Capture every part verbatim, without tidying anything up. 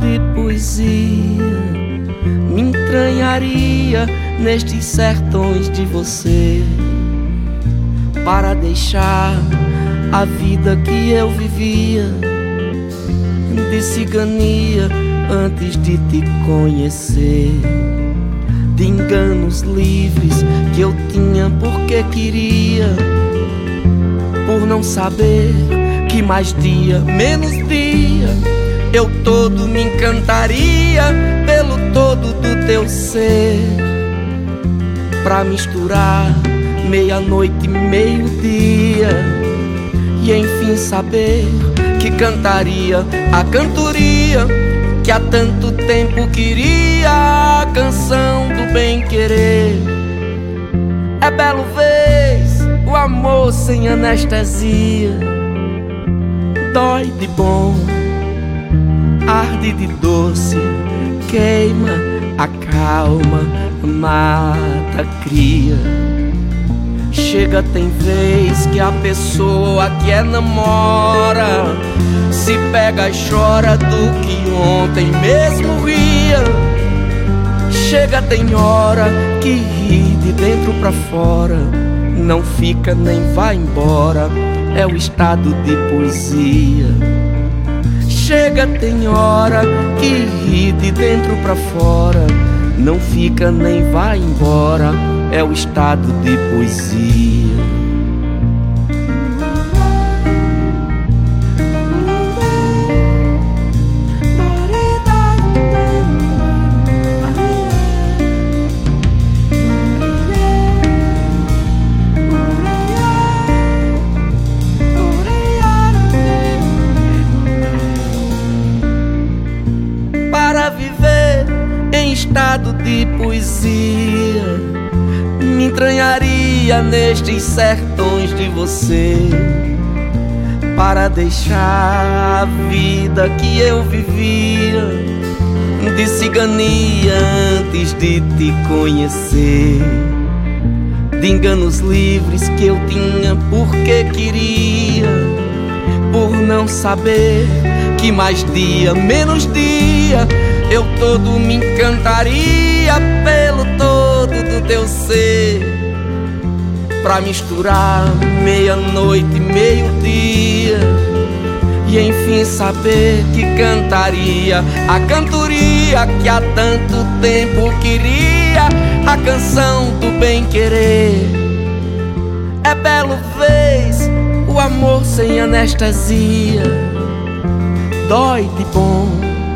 de poesia me entranharia nestes sertões de você, para deixar a vida que eu vivia de cigania antes de te conhecer, de enganos livres que eu tinha porque queria, por não saber que mais dia, menos dia, eu todo me encantaria pelo todo do teu ser, pra misturar meia-noite e meio-dia, e enfim saber que cantaria a cantoria que há tanto tempo queria, a canção do bem-querer. É belo vez o amor sem anestesia, dói de bom, arde de doce, queima, acalma, mata, cria. Chega, tem vez que a pessoa que é namora se pega e chora do que ontem mesmo ria. Chega, tem hora que ri de dentro pra fora, não fica nem vai embora, é o estado de poesia. Chega, tem hora que ri de dentro pra fora, não fica nem vai embora, é o estado de poesia. Para viver em estado de poesia me entranharia nestes sertões de você, para deixar a vida que eu vivia de cigania antes de te conhecer, de enganos livres que eu tinha porque queria, por não saber que mais dia, menos dia, eu todo me encantaria pelo todo do teu ser, pra misturar meia-noite e meio-dia, e enfim saber que cantaria a cantoria que há tanto tempo queria, a canção do bem-querer. É belo vez o amor sem anestesia, dói de bom,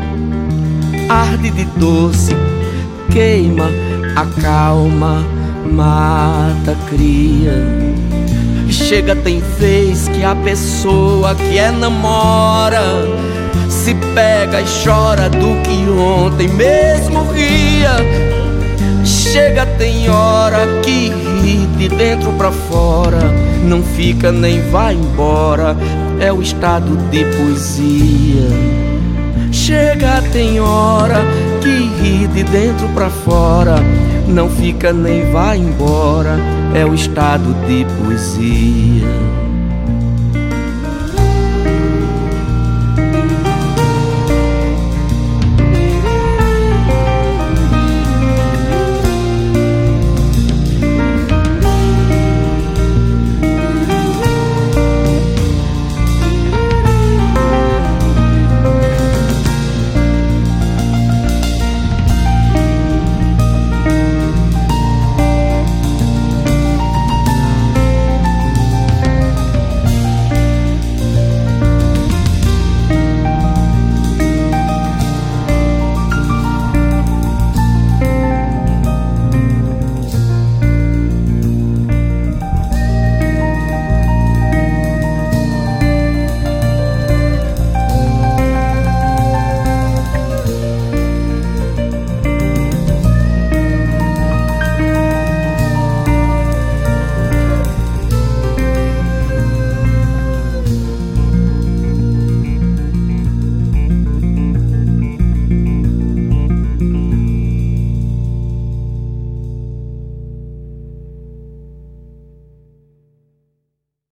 arde de doce, queima, acalma, mata, cria. Chega, tem vez que a pessoa que é namora se pega e chora do que ontem mesmo ria. Chega, tem hora que ri de dentro pra fora, não fica nem vai embora, é o estado de poesia. Chega, tem hora que ri de dentro pra fora, não fica nem vai embora, é o estado de poesia.